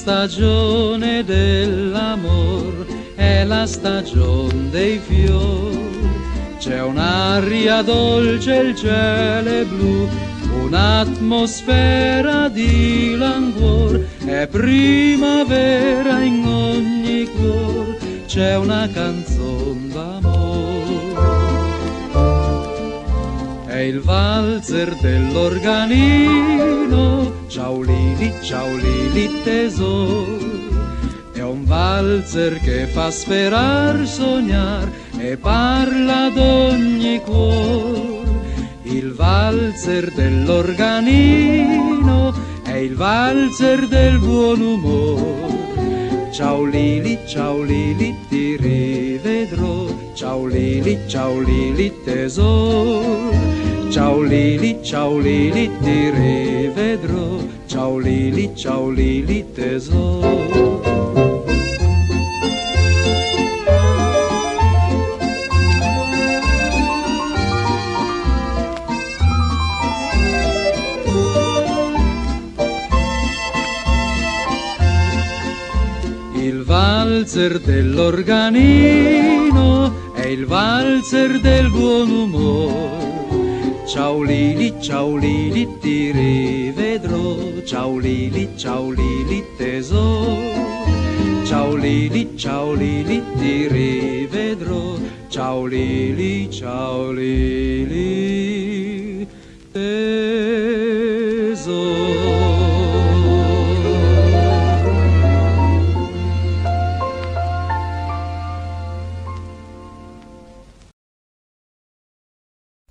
stagione dell'amor, è la stagione dei fiori. C'è un'aria dolce, il cielo è blu, un'atmosfera di languor, è primavera in ogni cuor, c'è una canzone d'amore. È il valzer dell'organino, ciao Lili tesoro. È un valzer che fa sperar, sognar e parla d'ogni cuor. Il valzer dell'organino è il valzer del buon umor. Ciao Lili, ti rivedrò. Ciao Lili tesoro. Ciao Lili, ti rivedrò. Ciao Lili tesoro. Il valzer dell'organino è il valzer del buon umor. Ciao Lili, ti rivedrò. Ciao Lili tesoro. Ciao Lili, ti rivedrò. Ciao Lili